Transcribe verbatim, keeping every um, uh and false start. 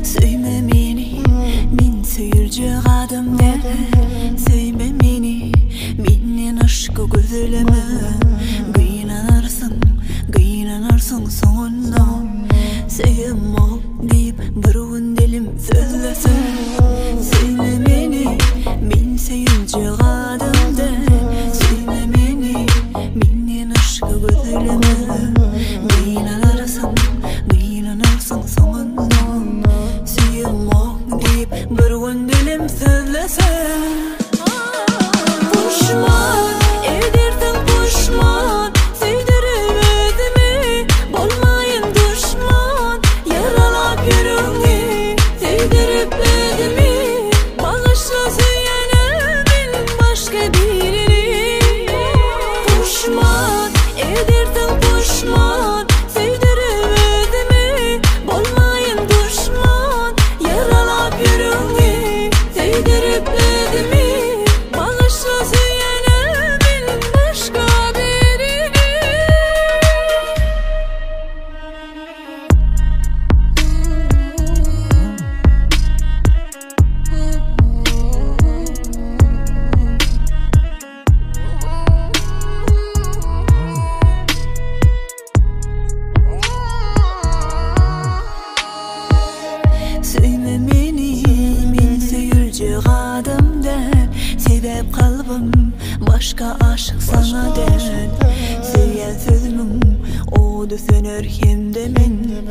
Söyle meni, min söyürcek adam der. Söyle meni, minnen aşkı gözleme. Kıynanarsın, kıynanarsın sonunda. Sevim ol deyip bir gün dilim sözlesin. Söyle meni, min söyürcek adam der. Söyle meni, minnen aşkı gözleme. Kıynanarsın, kıynanarsın sonunda. Sevim ol deyip bir gün dilim sözlesin. Puşman edersin puşman, sevdirim özümü, bolmayın düşman. Yaralap yüreğimi, sevdirip özümü, bağışla söylenemin başka birini. Puşman edersin puşman, sevdirim özümü, bolmayın düşman. Yaralap yüreğimi, sevdirip özümü, bağışla söylenemin başka birini. Söyle meni, min söyürcek adam der. Sebep kalbim başka aşık sana der. Söyleyen sözümün odu söner hem de men.